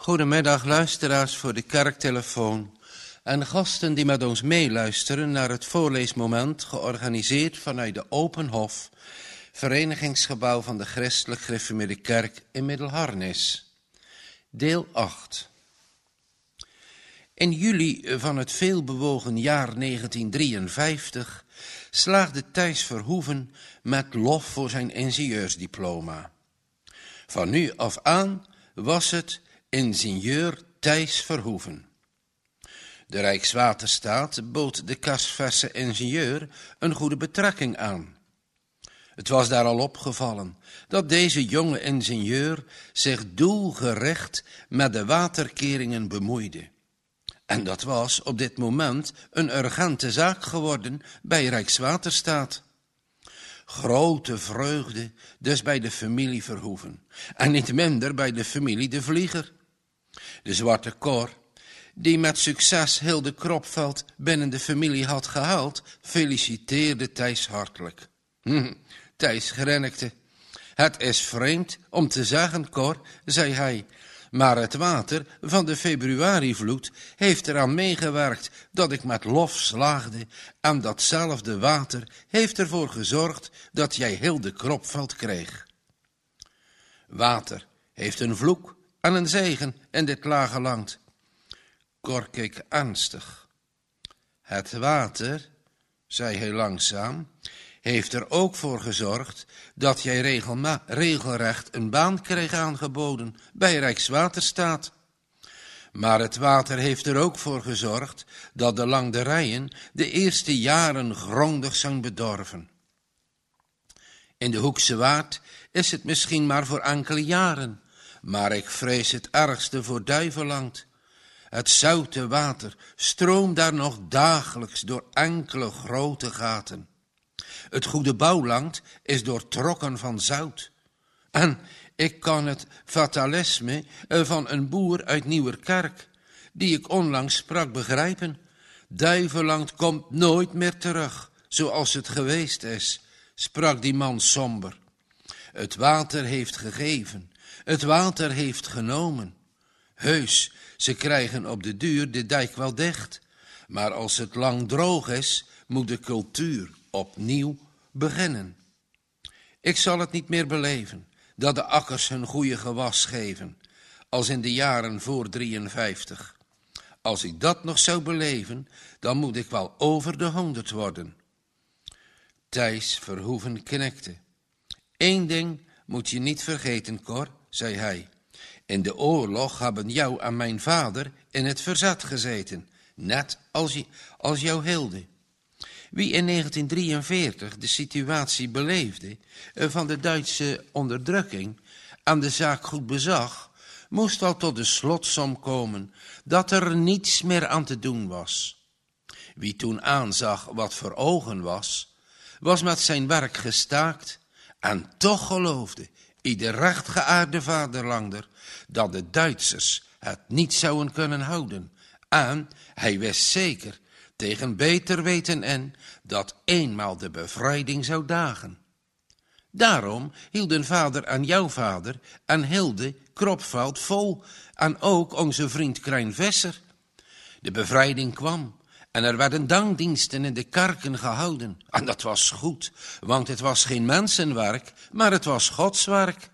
Goedemiddag luisteraars voor de kerktelefoon en gasten die met ons meeluisteren naar het voorleesmoment georganiseerd vanuit de Open Hof, verenigingsgebouw van de Christelijk Gereformeerde Kerk in Middelharnis. Deel 8. In juli van het veelbewogen jaar 1953 slaagde Thijs Verhoeven met lof voor zijn ingenieursdiploma. Van nu af aan was het ingenieur Thijs Verhoeven. De Rijkswaterstaat bood de kasverse ingenieur een goede betrekking aan. Het was daar al opgevallen dat deze jonge ingenieur zich doelgericht met de waterkeringen bemoeide. En dat was op dit moment een urgente zaak geworden bij Rijkswaterstaat. Grote vreugde dus bij de familie Verhoeven en niet minder bij de familie De Vlieger. De zwarte Cor, die met succes Hilde Kropveld binnen de familie had gehaald, feliciteerde Thijs hartelijk. Thijs grinnikte. Het is vreemd om te zeggen, Cor, zei hij, maar het water van de februarivloed heeft eraan meegewerkt dat ik met lof slaagde en datzelfde water heeft ervoor gezorgd dat jij Hilde Kropveld kreeg. Water heeft een vloek en een zegen in dit lage land. Cor keek ernstig. Het water, zei hij langzaam, heeft er ook voor gezorgd dat jij regelrecht een baan kreeg aangeboden bij Rijkswaterstaat. Maar het water heeft er ook voor gezorgd dat de landerijen de eerste jaren grondig zijn bedorven. In de Hoekse Waard is het misschien maar voor enkele jaren, maar ik vrees het ergste voor Duiveland. Het zoute water stroomt daar nog dagelijks door enkele grote gaten. Het goede bouwland is doortrokken van zout. En ik kan het fatalisme van een boer uit Nieuwerkerk, die ik onlangs sprak, begrijpen. Duiveland komt nooit meer terug, zoals het geweest is, sprak die man somber. Het water heeft gegeven, het water heeft genomen. Heus, ze krijgen op de duur de dijk wel dicht, maar als het lang droog is, moet de cultuur opnieuw beginnen. Ik zal het niet meer beleven, dat de akkers hun goede gewas geven, als in de jaren voor 53. Als ik dat nog zou beleven, dan moet ik wel over de 100 worden. Thijs Verhoeven knikte. Eén ding moet je niet vergeten, Cor, zei hij. In de oorlog hebben jou en mijn vader in het verzet gezeten, net als jouw Hilde. Wie in 1943 de situatie beleefde van de Duitse onderdrukking en de zaak goed bezag, moest al tot de slotsom komen dat er niets meer aan te doen was. Wie toen aanzag wat voor ogen was met zijn werk gestaakt en toch geloofde ieder rechtgeaarde vaderlander dat de Duitsers het niet zouden kunnen houden. En hij wist zeker, tegen beter weten in, dat eenmaal de bevrijding zou dagen. Daarom hielden vader en jouw vader en Hilde Kropveld vol en ook onze vriend Krijn Visser. De bevrijding kwam en er werden dankdiensten in de kerken gehouden. En dat was goed, want het was geen mensenwerk, maar het was Gods werk.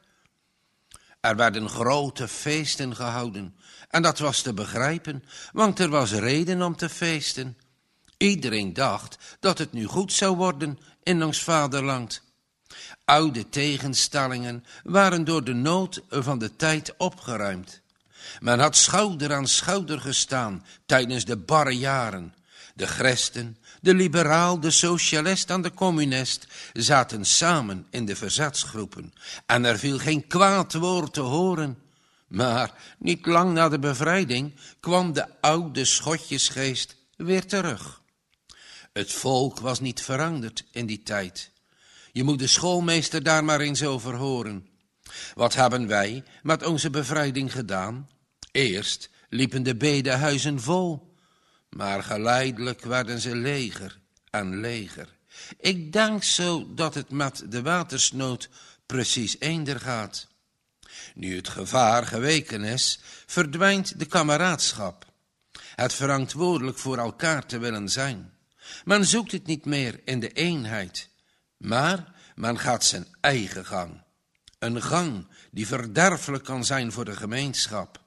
Er werden grote feesten gehouden en dat was te begrijpen, want er was reden om te feesten. Iedereen dacht dat het nu goed zou worden in ons vaderland. Oude tegenstellingen waren door de nood van de tijd opgeruimd. Men had schouder aan schouder gestaan tijdens de barre jaren. De christen, de liberaal, de socialist en de communist zaten samen in de verzetsgroepen en er viel geen kwaad woord te horen. Maar niet lang na de bevrijding kwam de oude schotjesgeest weer terug. Het volk was niet veranderd in die tijd. Je moet de schoolmeester daar maar eens over horen. Wat hebben wij met onze bevrijding gedaan? Eerst liepen de bedehuizen vol, maar geleidelijk werden ze leger en leger. Ik denk zo dat het met de watersnood precies eender gaat. Nu het gevaar geweken is, verdwijnt de kameraadschap. Het verantwoordelijk voor elkaar te willen zijn. Men zoekt het niet meer in de eenheid, maar men gaat zijn eigen gang. Een gang die verderfelijk kan zijn voor de gemeenschap.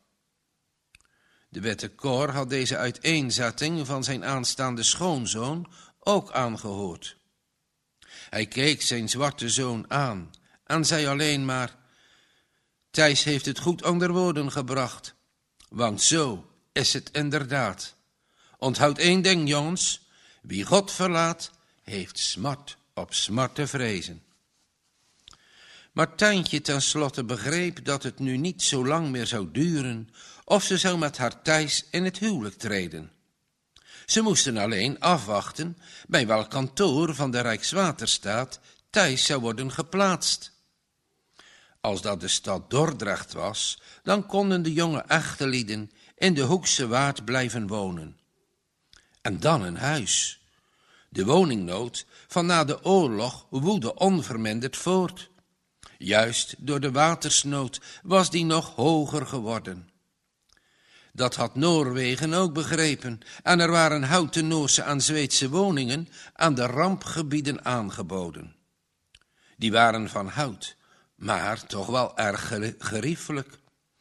De witte Cor had deze uiteenzetting van zijn aanstaande schoonzoon ook aangehoord. Hij keek zijn zwarte zoon aan en zei alleen maar: Thijs heeft het goed onder woorden gebracht, want zo is het inderdaad. Onthoud één ding, jongens: wie God verlaat, heeft smart op smart te vrezen. Martijntje tenslotte begreep dat het nu niet zo lang meer zou duren of ze zou met haar Thijs in het huwelijk treden. Ze moesten alleen afwachten bij welk kantoor van de Rijkswaterstaat Thijs zou worden geplaatst. Als dat de stad Dordrecht was, dan konden de jonge echtelieden in de Hoekse Waard blijven wonen. En dan een huis. De woningnood van na de oorlog woedde onverminderd voort. Juist door de watersnood was die nog hoger geworden. Dat had Noorwegen ook begrepen en er waren houten Noorse en Zweedse woningen aan de rampgebieden aangeboden. Die waren van hout, maar toch wel erg geriefelijk.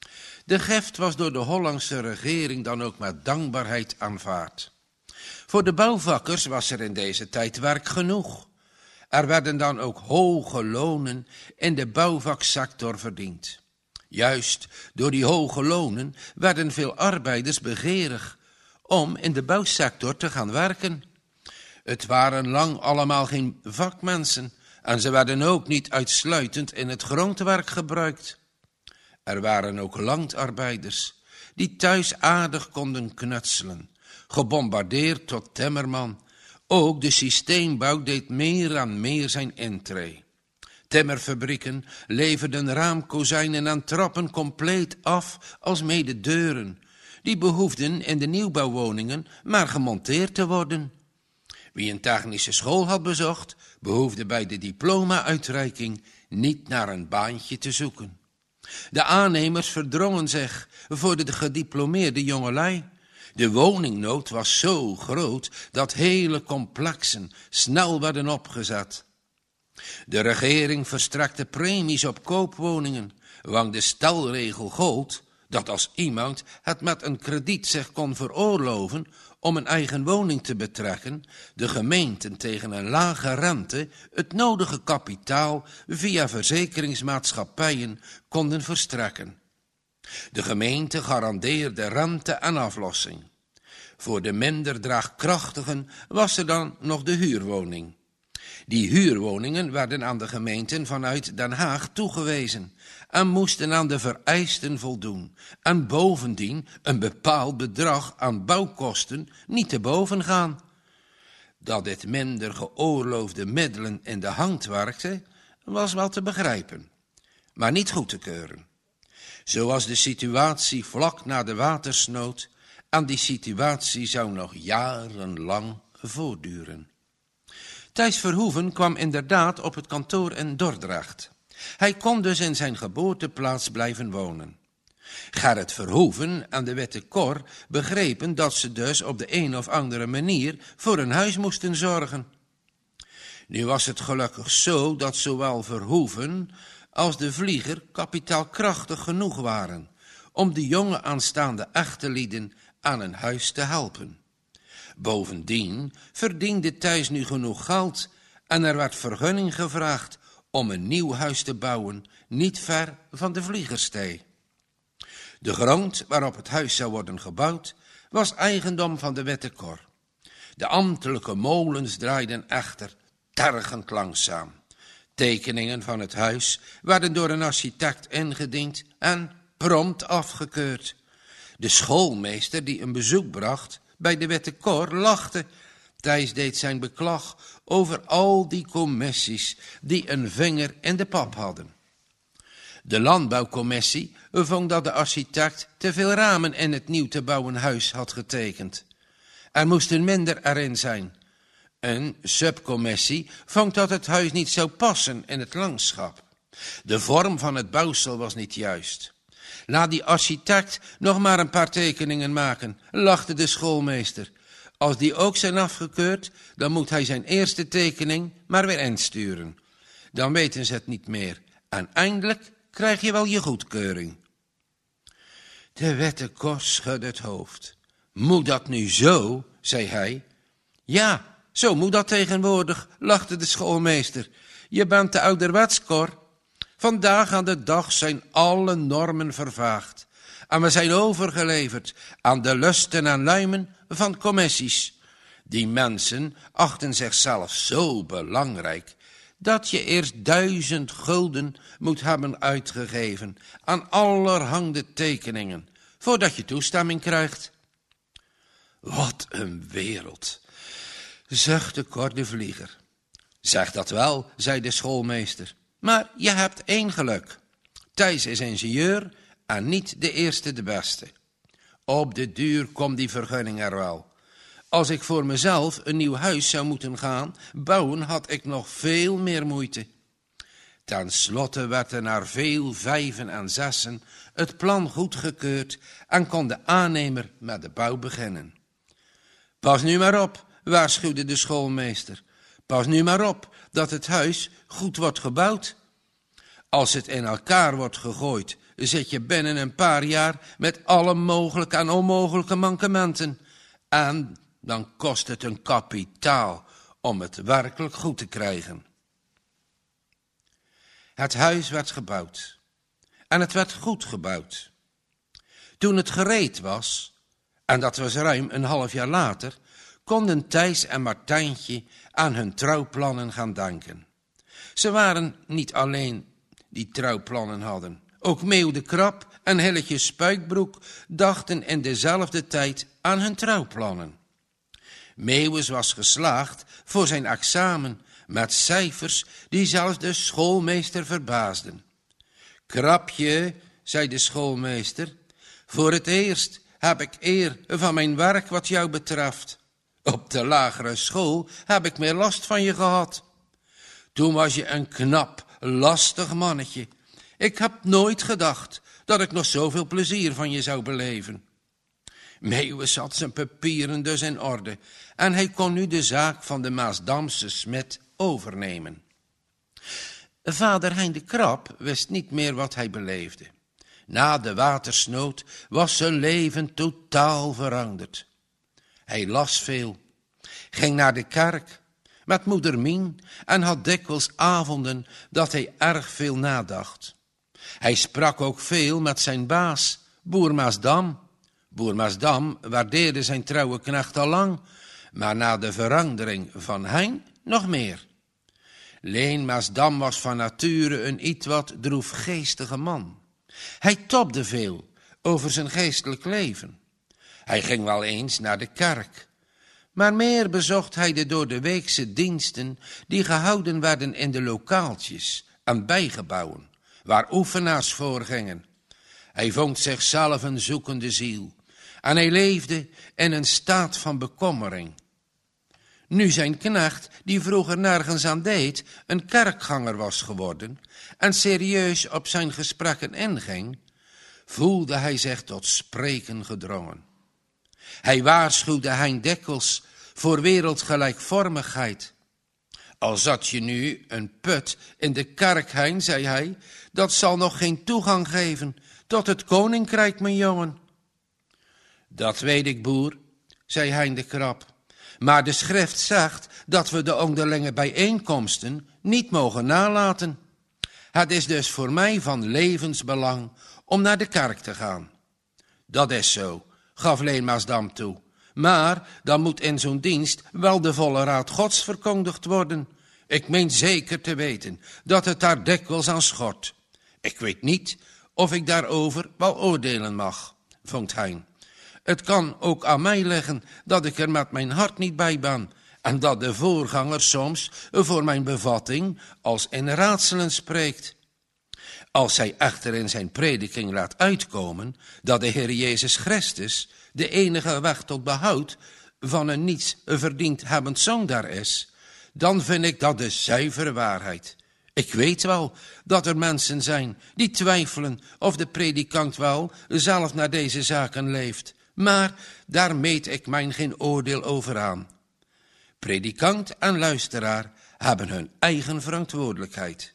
De gift was door de Hollandse regering dan ook met dankbaarheid aanvaard. Voor de bouwvakkers was er in deze tijd werk genoeg. Er werden dan ook hoge lonen in de bouwvaksector verdiend. Juist door die hoge lonen werden veel arbeiders begeerig om in de bouwsector te gaan werken. Het waren lang allemaal geen vakmensen en ze werden ook niet uitsluitend in het grondwerk gebruikt. Er waren ook landarbeiders die thuis aardig konden knutselen, gebombardeerd tot timmerman. Ook de systeembouw deed meer en meer zijn intree. Timmerfabrieken leverden raamkozijnen en trappen compleet af, alsmede deuren. Die behoefden in de nieuwbouwwoningen maar gemonteerd te worden. Wie een technische school had bezocht, behoefde bij de diploma-uitreiking niet naar een baantje te zoeken. De aannemers verdrongen zich voor de gediplomeerde jongelui. De woningnood was zo groot dat hele complexen snel werden opgezet. De regering verstrekte premies op koopwoningen, want de stelregel gold dat als iemand het met een krediet zich kon veroorloven om een eigen woning te betrekken, de gemeenten tegen een lage rente het nodige kapitaal via verzekeringsmaatschappijen konden verstrekken. De gemeente garandeerde rente en aflossing. Voor de minder draagkrachtigen was er dan nog de huurwoning. Die huurwoningen werden aan de gemeenten vanuit Den Haag toegewezen en moesten aan de vereisten voldoen en bovendien een bepaald bedrag aan bouwkosten niet te boven gaan. Dat dit minder geoorloofde middelen in de hand werkte, was wel te begrijpen, maar niet goed te keuren. Zo was de situatie vlak na de watersnood en die situatie zou nog jarenlang voortduren. Thijs Verhoeven kwam inderdaad op het kantoor in Dordrecht. Hij kon dus in zijn geboorteplaats blijven wonen. Gerrit Verhoeven en de witte Cor begrepen dat ze dus op de een of andere manier voor een huis moesten zorgen. Nu was het gelukkig zo dat zowel Verhoeven als de vlieger kapitaalkrachtig genoeg waren om de jonge aanstaande echtelieden aan een huis te helpen. Bovendien verdiende Thijs nu genoeg geld en er werd vergunning gevraagd om een nieuw huis te bouwen, niet ver van de Vliegerstee. De grond waarop het huis zou worden gebouwd, was eigendom van de witte Cor. De ambtelijke molens draaiden echter tergend langzaam. Tekeningen van het huis werden door een architect ingediend en prompt afgekeurd. De schoolmeester die een bezoek bracht bij de witte Cor lachte. Thijs deed zijn beklag over al die commissies die een vinger in de pap hadden. De landbouwcommissie vond dat de architect te veel ramen in het nieuw te bouwen huis had getekend. Er moesten minder erin zijn. Een subcommissie vond dat het huis niet zou passen in het landschap. De vorm van het bouwsel was niet juist. Laat die architect nog maar een paar tekeningen maken, lachte de schoolmeester. Als die ook zijn afgekeurd, dan moet hij zijn eerste tekening maar weer insturen. Dan weten ze het niet meer en eindelijk krijg je wel je goedkeuring. De wettekor schudde het hoofd. Moet dat nu zo, zei hij. Ja, zo moet dat tegenwoordig, lachte de schoolmeester. Je bent te ouderwets, Cor. Vandaag aan de dag zijn alle normen vervaagd. En we zijn overgeleverd aan de lusten en luimen van commissies. Die mensen achten zichzelf zo belangrijk dat je eerst 1000 gulden moet hebben uitgegeven aan allerhande tekeningen, voordat je toestemming krijgt. Wat een wereld, zuchtte Cor de Vlieger. Zeg dat wel, zei de schoolmeester, maar je hebt één geluk. Thijs is ingenieur en niet de eerste de beste. Op de duur komt die vergunning er wel. Als ik voor mezelf een nieuw huis zou moeten gaan bouwen, had ik nog veel meer moeite. Ten slotte werd er na veel vijven en zessen het plan goedgekeurd en kon de aannemer met de bouw beginnen. Pas nu maar op, waarschuwde de schoolmeester. Pas nu maar op dat het huis goed wordt gebouwd. Als het in elkaar wordt gegooid, zit je binnen een paar jaar met alle mogelijke en onmogelijke mankementen. En dan kost het een kapitaal om het werkelijk goed te krijgen. Het huis werd gebouwd. En het werd goed gebouwd. Toen het gereed was, en dat was ruim een half jaar later, konden Thijs en Martijntje aan hun trouwplannen gaan denken. Ze waren niet alleen die trouwplannen hadden. Ook Meeuw de Krab en Hilletje Spuikbroek dachten in dezelfde tijd aan hun trouwplannen. Meeuwis was geslaagd voor zijn examen met cijfers die zelfs de schoolmeester verbaasden. Krabje, zei de schoolmeester, voor het eerst heb ik eer van mijn werk wat jou betreft. Op de lagere school heb ik meer last van je gehad. Toen was je een knap, lastig mannetje. Ik heb nooit gedacht dat ik nog zoveel plezier van je zou beleven. Meeuwis had zijn papieren dus in orde en hij kon nu de zaak van de Maasdamse smid overnemen. Vader Hein de Krab wist niet meer wat hij beleefde. Na de watersnood was zijn leven totaal veranderd. Hij las veel, ging naar de kerk met moeder Mien en had dikwijls avonden dat hij erg veel nadacht. Hij sprak ook veel met zijn baas, boer Maasdam. Boer Maasdam waardeerde zijn trouwe knecht al lang, maar na de verandering van Hein nog meer. Leen Maasdam was van nature een ietwat droefgeestige man. Hij tobde veel over zijn geestelijk leven. Hij ging wel eens naar de kerk, maar meer bezocht hij de doordeweekse diensten die gehouden werden in de lokaaltjes en bijgebouwen, waar oefenaars voorgingen. Hij vond zichzelf een zoekende ziel en hij leefde in een staat van bekommering. Nu zijn knecht, die vroeger nergens aan deed, een kerkganger was geworden en serieus op zijn gesprekken inging, voelde hij zich tot spreken gedrongen. Hij waarschuwde Hein dikwijls voor wereldgelijkvormigheid. Al zat je nu een put in de kerk, Hein, zei hij, dat zal nog geen toegang geven tot het koninkrijk, mijn jongen. Dat weet ik, boer, zei Hein de Krab, maar de schrift zegt dat we de onderlinge bijeenkomsten niet mogen nalaten. Het is dus voor mij van levensbelang om naar de kerk te gaan. Dat is zo, gaf Leen Maasdam toe, maar dan moet in zo'n dienst wel de volle raad Gods verkondigd worden. Ik meen zeker te weten dat het daar dikwijls aan schort. Ik weet niet of ik daarover wel oordelen mag, vond Hein. Het kan ook aan mij liggen dat ik er met mijn hart niet bij ben en dat de voorganger soms voor mijn bevatting als in raadselen spreekt. Als hij echter in zijn prediking laat uitkomen dat de Heer Jezus Christus de enige weg tot behoud van een niets verdiend hebbend zondaar is, dan vind ik dat de zuivere waarheid. Ik weet wel dat er mensen zijn die twijfelen of de predikant wel zelf naar deze zaken leeft, maar daar meet ik mijn geen oordeel over aan. Predikant en luisteraar hebben hun eigen verantwoordelijkheid.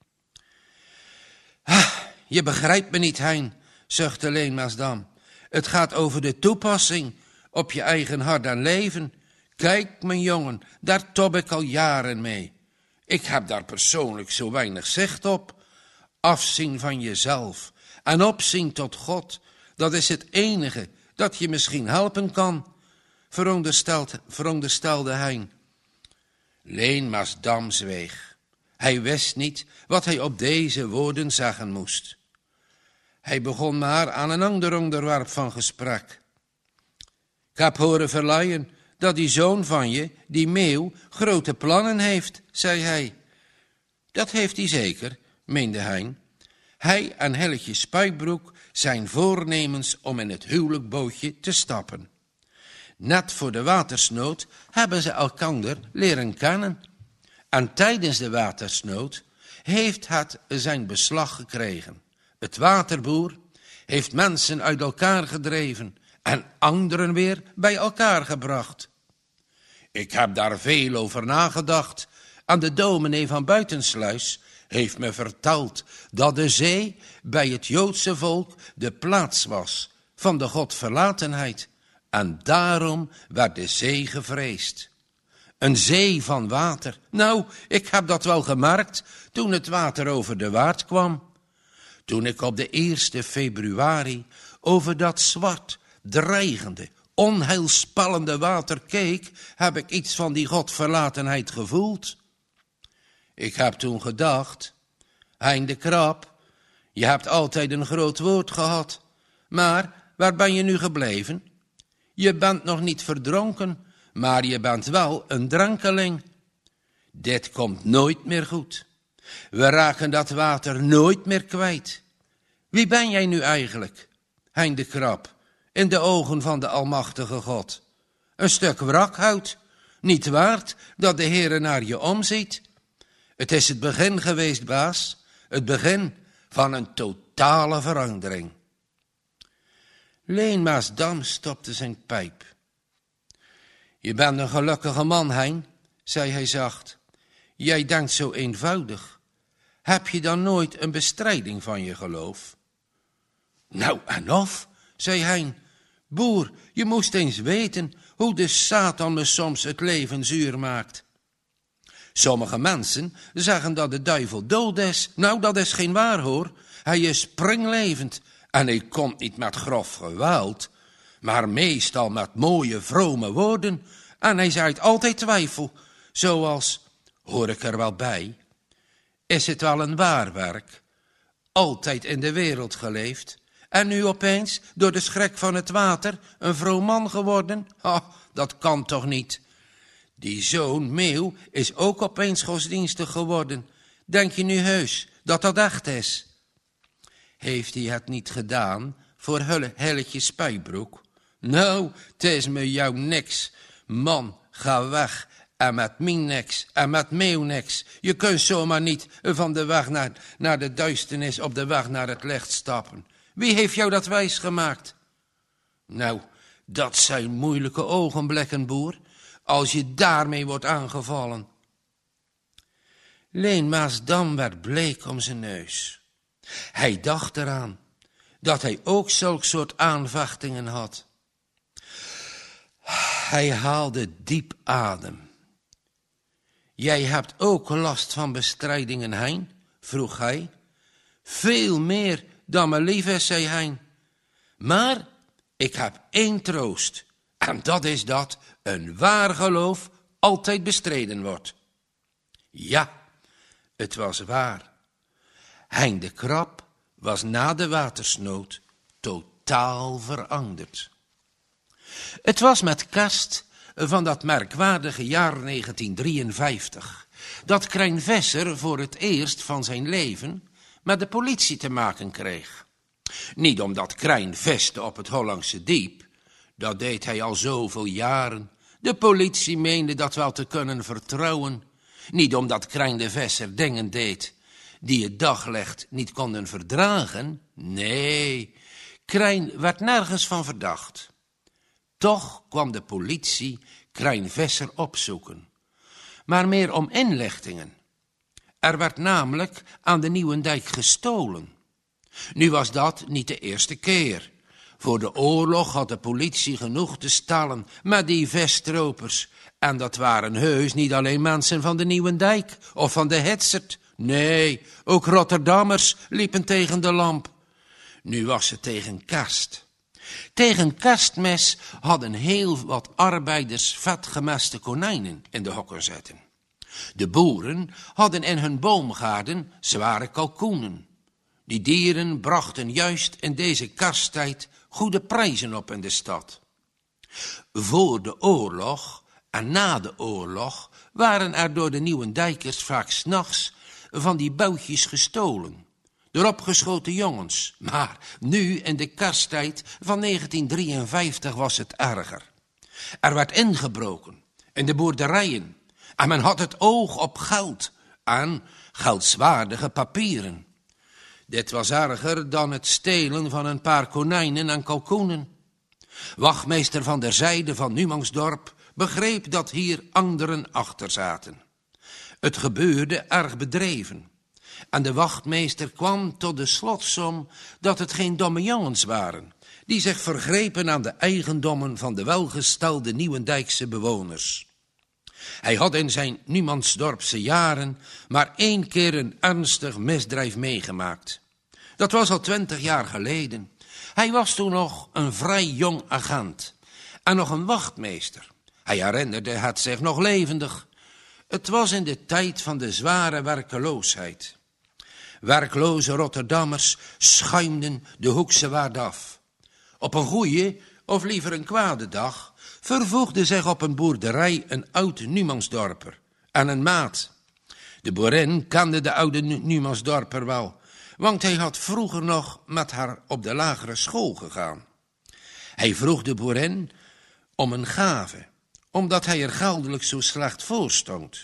Je begrijpt me niet, Hein, zuchtte Leen Maasdam. Het gaat over de toepassing op je eigen hart en leven. Kijk, mijn jongen, daar tob ik al jaren mee. Ik heb daar persoonlijk zo weinig zicht op. Afzien van jezelf en opzien tot God, dat is het enige dat je misschien helpen kan, veronderstelde Hein. Leen Maasdam zweeg. Hij wist niet wat hij op deze woorden zeggen moest. Hij begon maar aan een ander onderwerp van gesprek. Ik heb horen verlaaien dat die zoon van je, die Meeuw, grote plannen heeft, zei hij. Dat heeft hij zeker, meende Hein. Hij en Helletje Spuitbroek zijn voornemens om in het huwelijkbootje te stappen. Net voor de watersnood hebben ze elkander leren kennen. En tijdens de watersnood heeft het zijn beslag gekregen. Het waterboer heeft mensen uit elkaar gedreven en anderen weer bij elkaar gebracht. Ik heb daar veel over nagedacht en de dominee van Buitensluis heeft me verteld dat de zee bij het Joodse volk de plaats was van de godverlatenheid en daarom werd de zee gevreesd. Een zee van water. Nou, ik heb dat wel gemerkt toen het water over de waard kwam. Toen ik op de 1 februari over dat zwart, dreigende, onheilspellende water keek, heb ik iets van die godverlatenheid gevoeld. Ik heb toen gedacht, Hein de Krap, je hebt altijd een groot woord gehad, maar waar ben je nu gebleven? Je bent nog niet verdronken, maar je bent wel een drankeling. Dit komt nooit meer goed. We raken dat water nooit meer kwijt. Wie ben jij nu eigenlijk, Hein de Krap, in de ogen van de almachtige God? Een stuk wrakhout, niet waard dat de Heere naar je omziet. Het is het begin geweest, baas, het begin van een totale verandering. Leen Maasdam stopte zijn pijp. Je bent een gelukkige man, Hein, zei hij zacht. Jij denkt zo eenvoudig. Heb je dan nooit een bestrijding van je geloof? Nou en of, zei Hein. Boer, je moest eens weten hoe de Satan me soms het leven zuur maakt. Sommige mensen zeggen dat de duivel dood is. Nou, dat is geen waar, hoor. Hij is springlevend en hij komt niet met grof geweld, maar meestal met mooie, vrome woorden. En hij zaait altijd twijfel, zoals, hoor ik er wel bij, is het wel een waar werk? Altijd in de wereld geleefd en nu opeens, door de schrik van het water, een vroom man geworden? Dat kan toch niet? Die zoon Meeuw is ook opeens godsdienstig geworden. Denk je nu heus dat dat echt is? Heeft hij het niet gedaan voor Helletje Spuitbroek? Nou, het is me jou niks. Man, ga weg. En met mij niks. En met Meeuw niks. Je kunt zomaar niet van de weg naar de duisternis op de weg naar het licht stappen. Wie heeft jou dat wijsgemaakt? Nou, dat zijn moeilijke ogenblikken, boer, als je daarmee wordt aangevallen. Leen Maasdam werd bleek om zijn neus. Hij dacht eraan dat hij ook zulk soort aanvechtingen had. Hij haalde diep adem. Jij hebt ook last van bestrijdingen, Hein? Vroeg hij. Veel meer dan me lief is, zei Hein. Maar ik heb 1 troost. En dat is dat een waar geloof altijd bestreden wordt. Ja, het was waar. Hein de Krap was na de watersnood totaal veranderd. Het was met kerst van dat merkwaardige jaar 1953... dat Krijn Visser voor het eerst van zijn leven met de politie te maken kreeg. Niet omdat Krijn viste op het Hollandse Diep, dat deed hij al zoveel jaren. De politie meende dat wel te kunnen vertrouwen. Niet omdat Krijn de Visser dingen deed die het daglicht niet konden verdragen. Nee, Krijn werd nergens van verdacht. Toch kwam de politie Krijn Visser opzoeken. Maar meer om inlichtingen. Er werd namelijk aan de Nieuwendijk gestolen. Nu was dat niet de eerste keer. Voor de oorlog had de politie genoeg te stallen met die vestropers. En dat waren heus niet alleen mensen van de Nieuwendijk of van de Hetsert. Nee, ook Rotterdammers liepen tegen de lamp. Nu was het tegen kerst. Tegen kerstmis hadden heel wat arbeiders vetgemeste konijnen in de hokken zitten. De boeren hadden in hun boomgaarden zware kalkoenen. Die dieren brachten juist in deze kersttijd goede prijzen op in de stad. Voor de oorlog en na de oorlog waren er door de Nieuwendijkers vaak 's nachts van die boutjes gestolen. Door opgeschoten jongens. Maar nu in de kersttijd van 1953 was het erger. Er werd ingebroken in de boerderijen. En men had het oog op geld en geldswaardige papieren. Dit was erger dan het stelen van een paar konijnen en kalkoenen. Wachtmeester Van der Zijde van Numansdorp begreep dat hier anderen achter zaten. Het gebeurde erg bedreven. En de wachtmeester kwam tot de slotsom dat het geen domme jongens waren, die zich vergrepen aan de eigendommen van de welgestelde Nieuwendijkse bewoners. Hij had in zijn Numansdorpse jaren maar 1 keer een ernstig misdrijf meegemaakt. Dat was al 20 jaar geleden. Hij was toen nog een vrij jong agent en nog een wachtmeester. Hij herinnerde het zich nog levendig. Het was in de tijd van de zware werkeloosheid. Werkloze Rotterdammers schuimden de Hoekse Waard af. Op een goeie, of liever een kwade dag, vervoegde zich op een boerderij een oud Numansdorper en een maat. De boerin kende de oude Numansdorper wel, want hij had vroeger nog met haar op de lagere school gegaan. Hij vroeg de boerin om een gave, omdat hij er geldelijk zo slecht voor stond.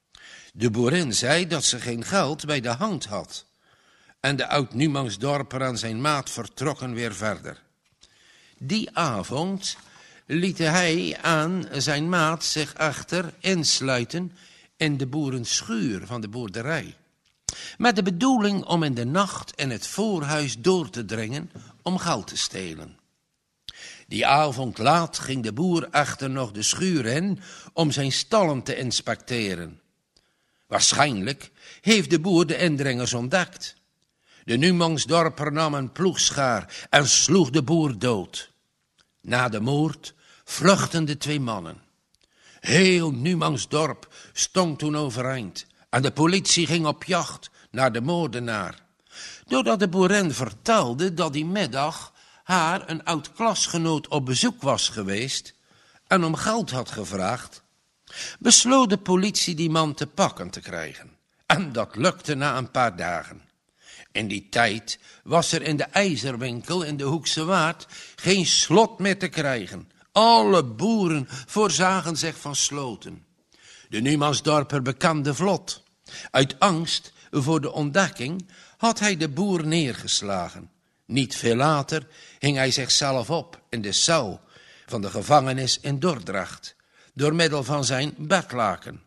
De boerin zei dat ze geen geld bij de hand had. En de oud-Numansdorper en zijn maat vertrokken weer verder. Die avond liet hij aan zijn maat zich echter insluiten in de boerenschuur van de boerderij. Met de bedoeling om in de nacht in het voorhuis door te dringen om geld te stelen. Die avond laat ging de boer echter nog de schuur in om zijn stallen te inspecteren. Waarschijnlijk heeft de boer de indringers ontdekt. De Numansdorper nam een ploegschaar en sloeg de boer dood. Na de moord vluchtten de 2 mannen. Heel Numansdorp stond toen overeind en de politie ging op jacht naar de moordenaar. Doordat de boerin vertelde dat die middag haar een oud klasgenoot op bezoek was geweest en om geld had gevraagd, besloot de politie die man te pakken te krijgen. En dat lukte na een paar dagen. In die tijd was er in de ijzerwinkel in de Hoekse Waard geen slot meer te krijgen. Alle boeren voorzagen zich van sloten. De Numansdorper bekende vlot. Uit angst voor de ontdekking had hij de boer neergeslagen. Niet veel later hing hij zichzelf op in de cel van de gevangenis in Dordrecht, door middel van zijn bedlaken.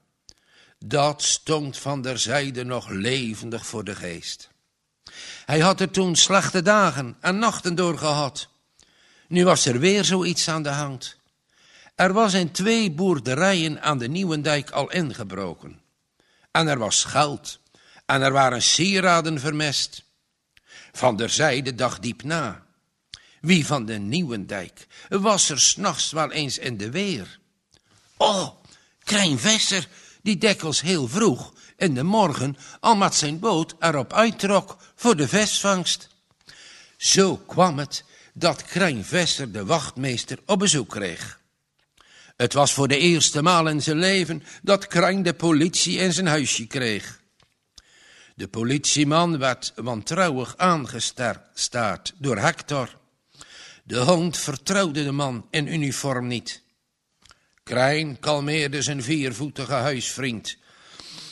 Dat stond Van der Zijde nog levendig voor de geest. Hij had er toen slechte dagen en nachten door gehad. Nu was er weer zoiets aan de hand. Er was in 2 boerderijen aan de Nieuwendijk al ingebroken. En er was geld en er waren sieraden vermist. Van der Zijde dacht diep na. Wie van de Nieuwendijk was er 's nachts wel eens in de weer? Oh, Krijn Visser, die dikwijls heel vroeg in de morgen al met zijn boot erop uittrok voor de visvangst. Zo kwam het dat Krijn Visser de wachtmeester op bezoek kreeg. Het was voor de eerste maal in zijn leven dat Krijn de politie in zijn huisje kreeg. De politieman werd wantrouwig aangestaard door Hector. De hond vertrouwde de man in uniform niet. Krijn kalmeerde zijn 4-voetige huisvriend.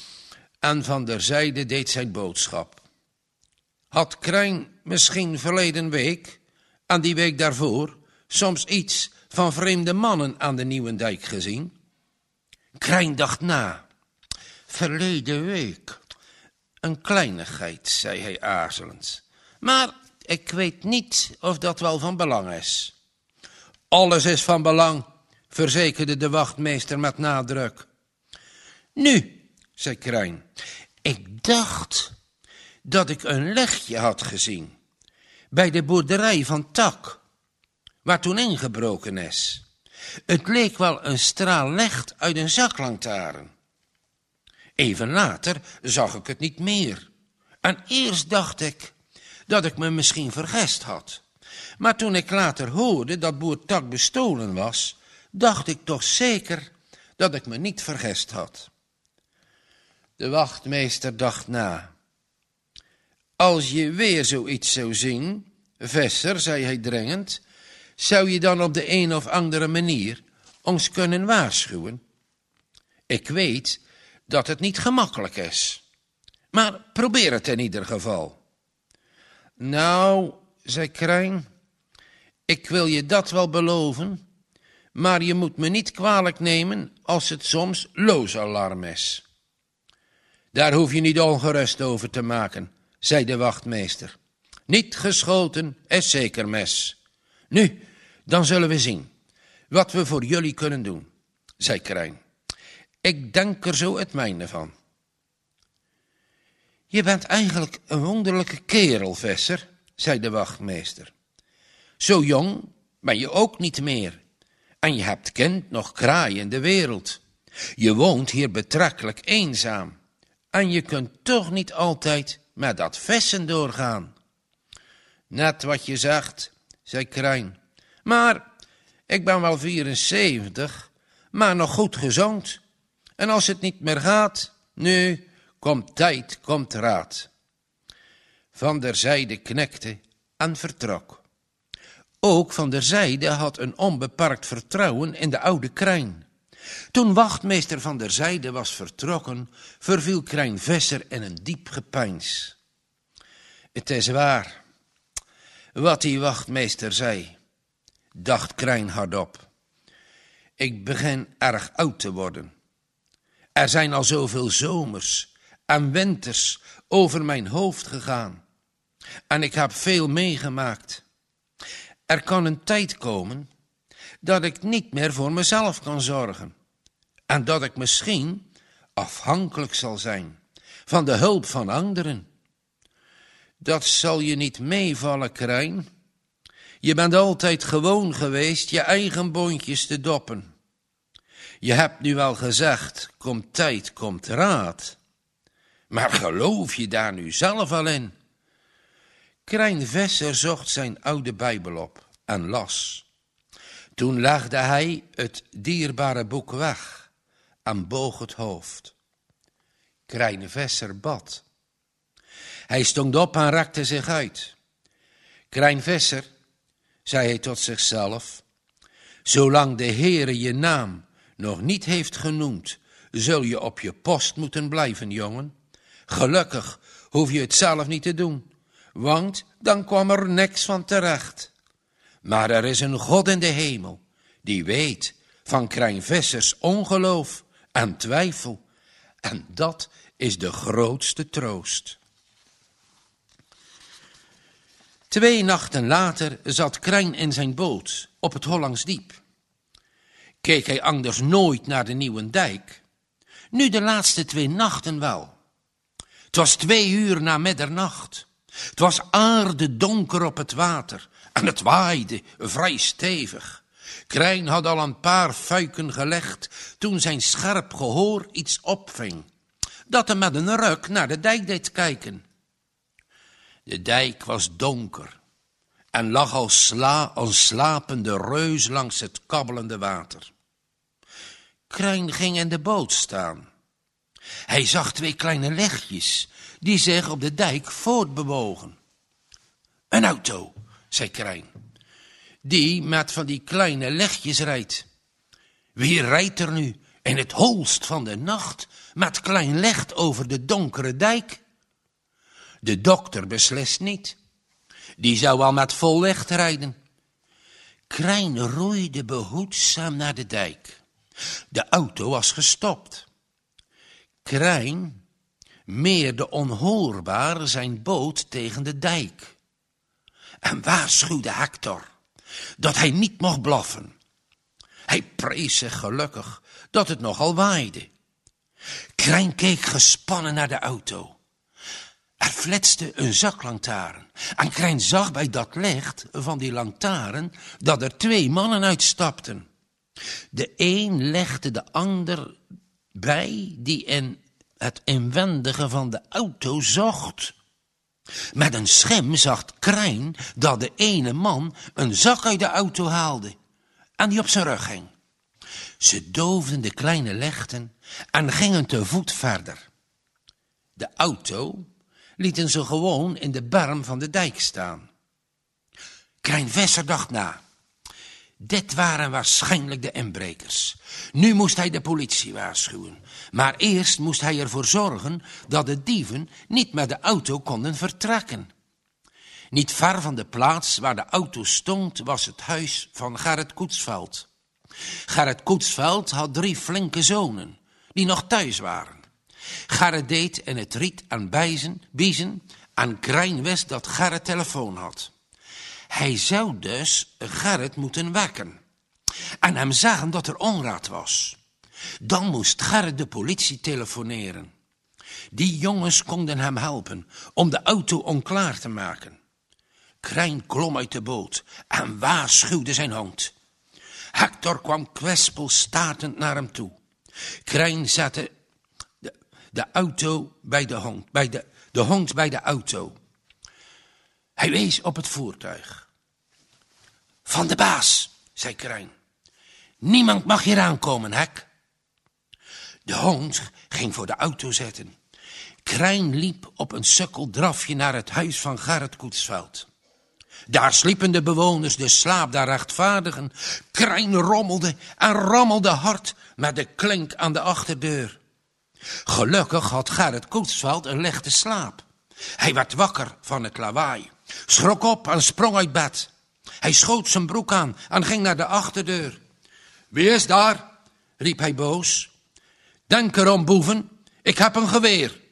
en van der Zijde deed zijn boodschap. Had Krijn misschien verleden week, en die week daarvoor, soms iets van vreemde mannen aan de Nieuwendijk gezien? Krijn dacht na. Verleden week. Een kleinigheid, zei hij aarzelend. Maar ik weet niet of dat wel van belang is. Alles is van belang, verzekerde de wachtmeester met nadruk. Nu, zei Krijn, ik dacht dat ik een lichtje had gezien bij de boerderij van Tak, waar toen ingebroken is. Het leek wel een straal licht uit een zaklantaarn. Even later zag ik het niet meer. En eerst dacht ik dat ik me misschien vergist had. Maar toen ik later hoorde dat boer Tak bestolen was, dacht ik toch zeker dat ik me niet vergist had. De wachtmeester dacht na. Als je weer zoiets zou zien, Visser, zei hij dringend, zou je dan op de een of andere manier ons kunnen waarschuwen? Ik weet dat het niet gemakkelijk is, maar probeer het in ieder geval. Nou, zei Krijn, ik wil je dat wel beloven, maar je moet me niet kwalijk nemen als het soms loosalarm is. Daar hoef je niet ongerust over te maken, zei de wachtmeester. Niet geschoten is zeker mis. Nu, dan zullen we zien wat we voor jullie kunnen doen, zei Krijn. Ik denk er zo het mijne van. Je bent eigenlijk een wonderlijke kerel, Visser, zei de wachtmeester. Zo jong ben je ook niet meer. En je hebt kind nog kraai in de wereld. Je woont hier betrekkelijk eenzaam. En je kunt toch niet altijd met dat vissen doorgaan. Net wat je zegt, zei Krijn. Maar ik ben wel 74, maar nog goed gezond. En als het niet meer gaat, nu, komt tijd, komt raad. Van der Zijde knikte en vertrok. Ook Van der Zijde had een onbeperkt vertrouwen in de oude Krijn. Toen wachtmeester Van der Zijde was vertrokken, verviel Krijn Visser in een diep gepeins. Het is waar, wat die wachtmeester zei, dacht Krijn hardop. Ik begin erg oud te worden. Er zijn al zoveel zomers en winters over mijn hoofd gegaan. En ik heb veel meegemaakt. Er kan een tijd komen dat ik niet meer voor mezelf kan zorgen. En dat ik misschien afhankelijk zal zijn van de hulp van anderen. Dat zal je niet meevallen, Krijn. Je bent altijd gewoon geweest je eigen boontjes te doppen. Je hebt nu wel gezegd, komt tijd, komt raad. Maar geloof je daar nu zelf al in? Krijn Visser zocht zijn oude Bijbel op en las. Toen legde hij het dierbare boek weg en boog het hoofd. Krijn Visser bad. Hij stond op en rekte zich uit. Krijn Visser, zei hij tot zichzelf, zolang de Heere je naam nog niet heeft genoemd, zul je op je post moeten blijven, jongen. Gelukkig hoef je het zelf niet te doen, want dan kwam er niks van terecht. Maar er is een God in de hemel, die weet van Krijn Vissers ongeloof en twijfel. En dat is de grootste troost. 2 nachten later zat Krijn in zijn boot op het Hollandsdiep. Keek hij anders nooit naar de Nieuwendijk. Nu de laatste 2 nachten wel. Het was 2 uur na middernacht. Het was aardedonker op het water en het waaide vrij stevig. Krijn had al een paar fuiken gelegd toen zijn scherp gehoor iets opving, dat hem met een ruk naar de dijk deed kijken. De dijk was donker en lag als een slapende reus langs het kabbelende water. Krijn ging in de boot staan. Hij zag 2 kleine lichtjes die zich op de dijk voortbewogen. Een auto, zei Krijn, die met van die kleine lichtjes rijdt. Wie rijdt er nu in het holst van de nacht met klein licht over de donkere dijk? De dokter beslist niet. Die zou wel met vol licht rijden. Krijn roeide behoedzaam naar de dijk. De auto was gestopt. Krijn meerde onhoorbaar zijn boot tegen de dijk. En waarschuwde Hector dat hij niet mocht blaffen. Hij prees zich gelukkig dat het nogal waaide. Krijn keek gespannen naar de auto. Er flitste een zaklantaarn. En Krijn zag bij dat licht van die lantaarn dat er 2 mannen uitstapten. De een legde de ander bij die in het inwendige van de auto zocht. Met een schim zag Krijn dat de ene man een zak uit de auto haalde en die op zijn rug ging. Ze doofden de kleine lichten en gingen te voet verder. De auto lieten ze gewoon in de berm van de dijk staan. Krijn Visser dacht na. Dit waren waarschijnlijk de inbrekers. Nu moest hij de politie waarschuwen. Maar eerst moest hij ervoor zorgen dat de dieven niet met de auto konden vertrekken. Niet ver van de plaats waar de auto stond was het huis van Gerrit Koetsveld. Gerrit Koetsveld had 3 flinke zonen die nog thuis waren. Gerrit deed in het riet en biezen en Krijn wist dat Gerrit telefoon had. Hij zou dus Gerrit moeten wekken en hem zeggen dat er onraad was. Dan moest Gerrit de politie telefoneren. Die jongens konden hem helpen om de auto onklaar te maken. Krijn klom uit de boot en waarschuwde zijn hond. Hector kwam kwispelstatend naar hem toe. Krijn zette de auto bij de hond, de hond bij de auto. Hij wees op het voertuig. Van de baas, zei Krijn. Niemand mag hier aankomen, Hek. De hond ging voor de auto zitten. Krijn liep op een sukkeldrafje naar het huis van Gerrit Koetsveld. Daar sliepen de bewoners de slaap der rechtvaardigen. Krijn rommelde en rammelde hard met de klink aan de achterdeur. Gelukkig had Gerrit Koetsveld een lichte slaap. Hij werd wakker van het lawaai, schrok op en sprong uit bed. Hij schoot zijn broek aan en ging naar de achterdeur. Wie is daar? Riep hij boos. Denk erom, boeven, ik heb een geweer.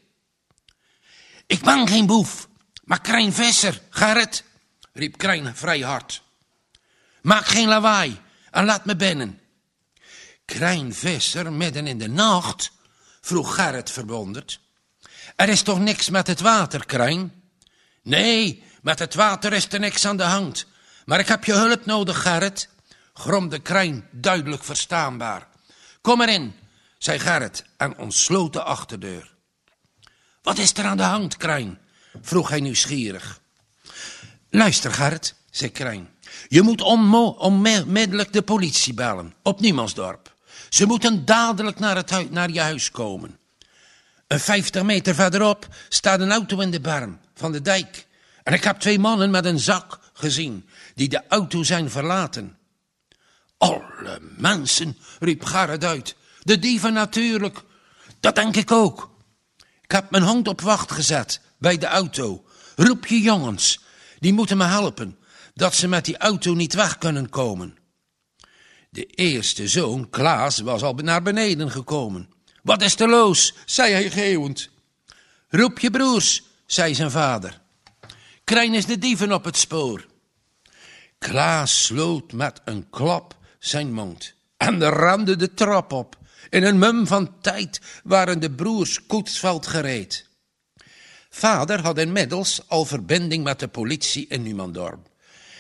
Ik ben geen boef, maar Krijn Visser, Gerrit, riep Krijn vrij hard. Maak geen lawaai en laat me binnen. Krijn Visser midden in de nacht, vroeg Gerrit verwonderd. Er is toch niks met het water, Krijn? Nee, met het water is er niks aan de hand. Maar ik heb je hulp nodig, Gerrit, gromde Krijn duidelijk verstaanbaar. Kom erin, zei Gerrit en ontsloot de achterdeur. Wat is er aan de hand, Krijn? Vroeg hij nieuwsgierig. Luister, Gerrit, zei Krijn. Je moet onmiddellijk de politie bellen, op Niemandsdorp. Ze moeten dadelijk naar je huis komen. 50 meter verderop staat een auto in de berm van de dijk. En ik heb 2 mannen met een zak gezien die de auto zijn verlaten. Alle mensen, riep Gerrit uit. De dieven natuurlijk. Dat denk ik ook. Ik heb mijn hond op wacht gezet bij de auto. Roep je jongens, die moeten me helpen, dat ze met die auto niet weg kunnen komen. De eerste zoon, Klaas, was al naar beneden gekomen. Wat is er los, zei hij geeuwend. Roep je broers, zei zijn vader. Krijn is de dieven op het spoor. Klaas sloot met een klap zijn mond en rende de trap op. In een mum van tijd waren de broers Koetsveld gereed. Vader had inmiddels al verbinding met de politie in Niemandsdorp.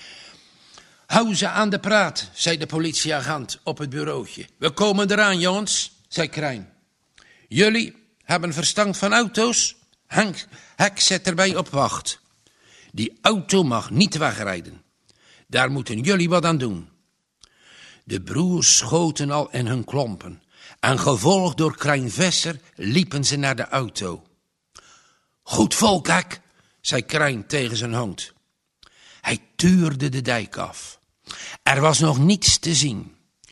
Hou ze aan de praat, zei de politieagent op het bureautje. We komen eraan, jongens, zei Krijn. Jullie hebben verstand van auto's? Hek zit erbij op wacht. Die auto mag niet wegrijden. Daar moeten jullie wat aan doen. De broers schoten al in hun klompen. En gevolgd door Krijn Visser liepen ze naar de auto. Goed volk, Hek, zei Krijn tegen zijn hond. Hij tuurde de dijk af. Er was nog niets te zien.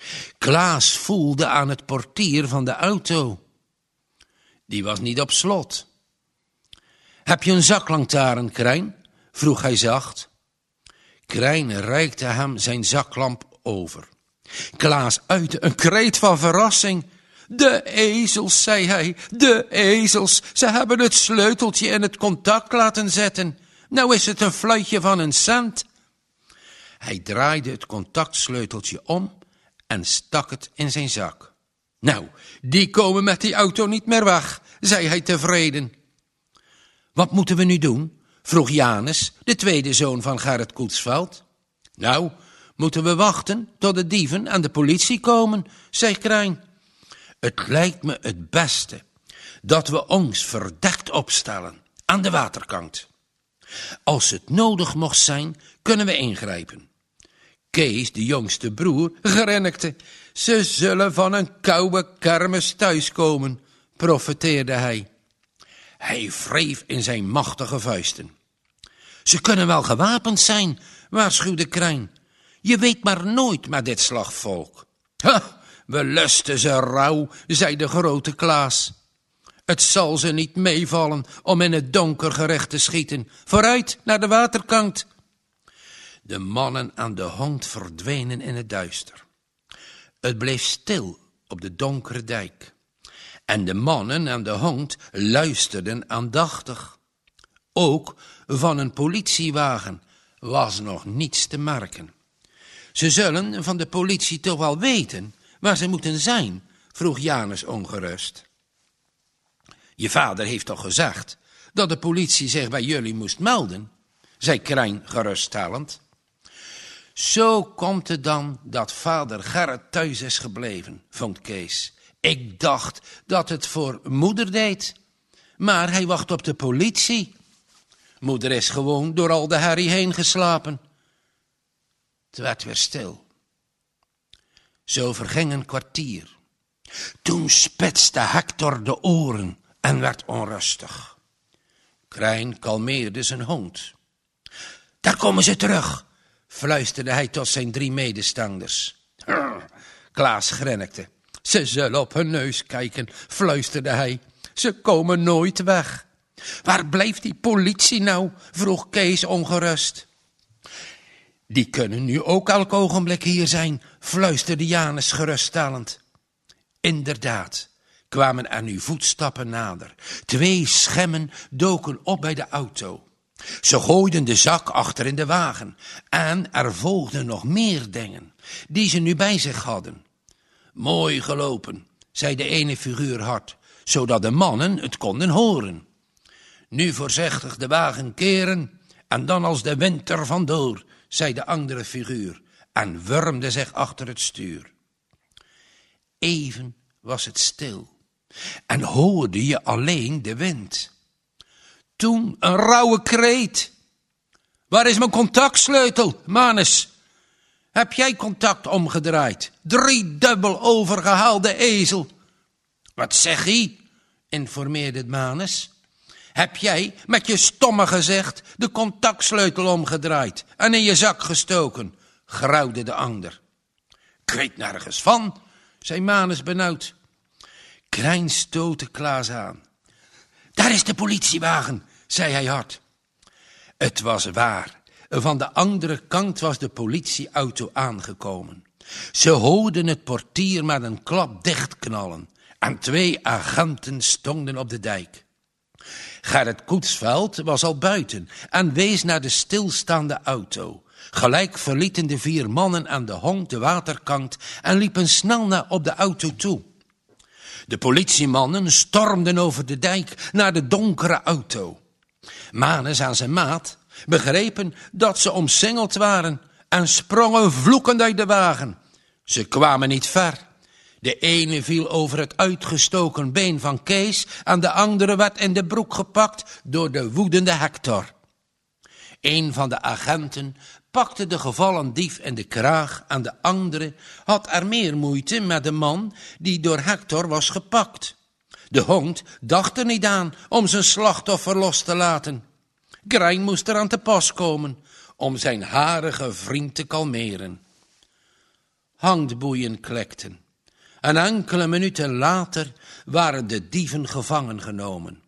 Klaas voelde aan het portier van de auto. Die was niet op slot. Heb je een zaklantaarn, Krijn? Vroeg hij zacht. Krijn reikte hem zijn zaklamp over. Klaas uitte een kreet van verrassing. De ezels, zei hij, de ezels. Ze hebben het sleuteltje in het contact laten zetten. Nou is het een fluitje van een cent. Hij draaide het contactsleuteltje om en stak het in zijn zak. Nou, die komen met die auto niet meer weg, zei hij tevreden. Wat moeten we nu doen? Vroeg Janus, de tweede zoon van Gerrit Koetsveld. Nou, moeten we wachten tot de dieven en de politie komen, zei Krijn. Het lijkt me het beste dat we ons verdekt opstellen aan de waterkant. Als het nodig mocht zijn, kunnen we ingrijpen. Kees, de jongste broer, grinnikte. Ze zullen van een koude kermis thuiskomen, profeteerde hij. Hij wreef in zijn machtige vuisten. Ze kunnen wel gewapend zijn, waarschuwde Krijn. Je weet maar nooit met dit slagvolk. Ha, we lusten ze rauw, zei de grote Klaas. Het zal ze niet meevallen om in het donker gerecht te schieten. Vooruit, naar de waterkant. De mannen aan de hond verdwenen in het duister. Het bleef stil op de donkere dijk. En de mannen aan de hond luisterden aandachtig. Ook van een politiewagen was nog niets te merken. Ze zullen van de politie toch wel weten waar ze moeten zijn, vroeg Janus ongerust. Je vader heeft toch gezegd dat de politie zich bij jullie moest melden, zei Krijn geruststellend. Zo komt het dan dat vader Gerrit thuis is gebleven, vond Kees. Ik dacht dat het voor moeder deed, maar hij wacht op de politie. Moeder is gewoon door al de herrie heen geslapen. Het werd weer stil. Zo verging een kwartier. Toen spitste Hector de oren en werd onrustig. Krijn kalmeerde zijn hond. Daar komen ze terug, fluisterde hij tot zijn 3 medestanders. Klaas grinnikte. Ze zullen op hun neus kijken, fluisterde hij. Ze komen nooit weg. Waar blijft die politie nou? Vroeg Kees ongerust. Die kunnen nu ook elk ogenblik hier zijn, fluisterde Janus geruststellend. Inderdaad, kwamen er nu voetstappen nader. 2 schemmen doken op bij de auto. Ze gooiden de zak achter in de wagen en er volgden nog meer dingen die ze nu bij zich hadden. Mooi gelopen, zei de ene figuur hard, zodat de mannen het konden horen. Nu voorzichtig de wagen keren en dan als de wind er vandoor, zei de andere figuur en wurmde zich achter het stuur. Even was het stil en hoorde je alleen de wind. Toen een rauwe kreet. Waar is mijn contactsleutel, Manus? Heb jij contact omgedraaid? 3-dubbel overgehaalde ezel. Wat zeg hij? Informeerde Manus. Heb jij met je stomme gezicht de contactsleutel omgedraaid en in je zak gestoken? Grauwde de ander. Ik weet nergens van, zei Manus benauwd. Krijn stootte Klaas aan. Daar is de politiewagen, zei hij hard. Het was waar. Van de andere kant was de politieauto aangekomen. Ze hoorden het portier met een klap dichtknallen en 2 agenten stonden op de dijk. Gerrit Koetsveld was al buiten en wees naar de stilstaande auto. Gelijk verlieten de 4 mannen aan de hond de waterkant en liepen snel op de auto toe. De politiemannen stormden over de dijk naar de donkere auto. Manus en zijn maat begrepen dat ze omsingeld waren en sprongen vloekend uit de wagen. Ze kwamen niet ver. De ene viel over het uitgestoken been van Kees en de andere werd in de broek gepakt door de woedende Hector. Een van de agenten pakte de gevallen dief in de kraag en de andere had er meer moeite met de man die door Hector was gepakt. De hond dacht er niet aan om zijn slachtoffer los te laten. Krijn moest er aan te pas komen om zijn harige vriend te kalmeren. handboeien klekten. En enkele minuten later waren de dieven gevangen genomen.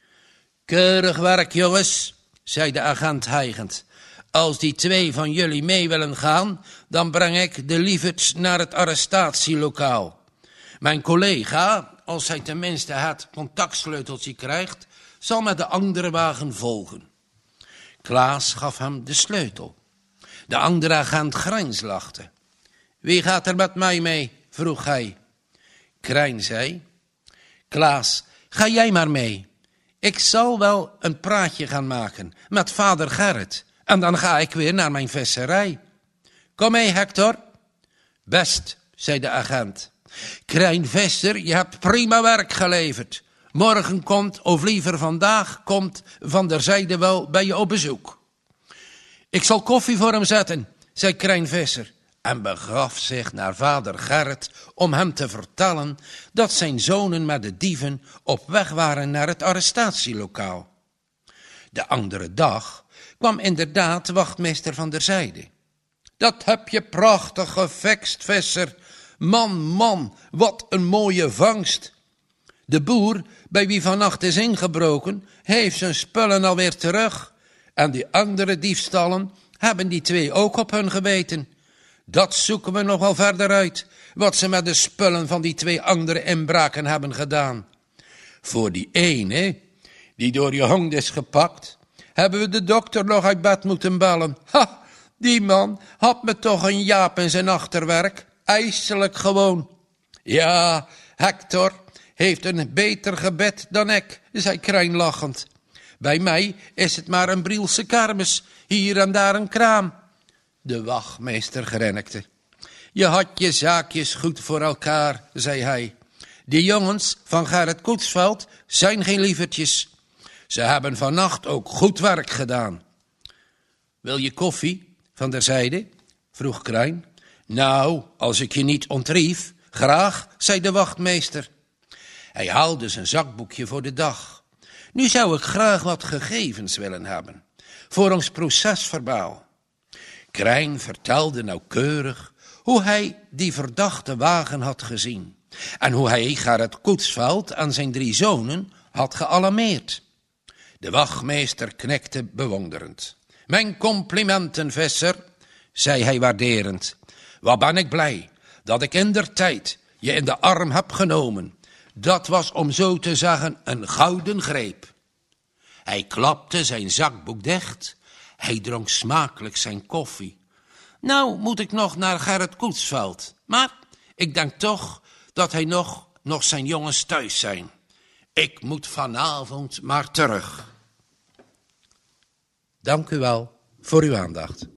Keurig werk, jongens, zei de agent hijgend. Als die 2 van jullie mee willen gaan, dan breng ik de lieverds naar het arrestatielokaal. Mijn collega, als hij tenminste het contactsleuteltje krijgt, zal met de andere wagen volgen. Klaas gaf hem de sleutel. De andere agent grijnslachte. Wie gaat er met mij mee? Vroeg hij. Krijn zei. Klaas, ga jij maar mee. Ik zal wel een praatje gaan maken met vader Gerrit. En dan ga ik weer naar mijn visserij. Kom mee, Hector. Best, zei de agent. Krijn Visser, je hebt prima werk geleverd. Morgen komt, of liever vandaag, komt Van der Zijde wel bij je op bezoek. Ik zal koffie voor hem zetten, zei Krijn Visser. En begaf zich naar vader Gerrit om hem te vertellen dat zijn zonen met de dieven op weg waren naar het arrestatielokaal. De andere dag kwam inderdaad wachtmeester Van der Zijde. Dat heb je prachtig gefixt, Visser. Man, wat een mooie vangst. De boer, bij wie vannacht is ingebroken, heeft zijn spullen alweer terug. En die andere diefstallen hebben die 2 ook op hun geweten. Dat zoeken we nog wel verder uit, wat ze met de spullen van die 2 andere inbraken hebben gedaan. Voor die ene, die door je hond is gepakt, hebben we de dokter nog uit bed moeten bellen. Ha, die man had me toch een jaap in zijn achterwerk, ijselijk gewoon. Ja, Hector heeft een beter gebed dan ik, zei Krijn lachend. Bij mij is het maar een Brielse kermis, hier en daar een kraam. De wachtmeester grinnikte. Je had je zaakjes goed voor elkaar, zei hij. Die jongens van Gerrit Koetsveld zijn geen lievertjes. Ze hebben vannacht ook goed werk gedaan. Wil je koffie, Van der Zijde? Vroeg Krijn. Nou, als ik je niet ontrief, graag, zei de wachtmeester. Hij haalde zijn zakboekje voor de dag. Nu zou ik graag wat gegevens willen hebben, voor ons procesverbaal. Krijn vertelde nauwkeurig hoe hij die verdachte wagen had gezien en hoe hij Gerrit Koetsveld en zijn 3 zonen had gealarmeerd. De wachtmeester knikte bewonderend. Mijn complimenten, Visser, zei hij waarderend. Wat ben ik blij dat ik indertijd je in de arm heb genomen. Dat was om zo te zeggen een gouden greep. Hij klapte zijn zakboek dicht. Hij dronk smakelijk zijn koffie. Nou moet ik nog naar Gerrit Koetsveld. Maar ik denk toch dat hij nog zijn jongens thuis zijn. Ik moet vanavond maar terug. Dank u wel voor uw aandacht.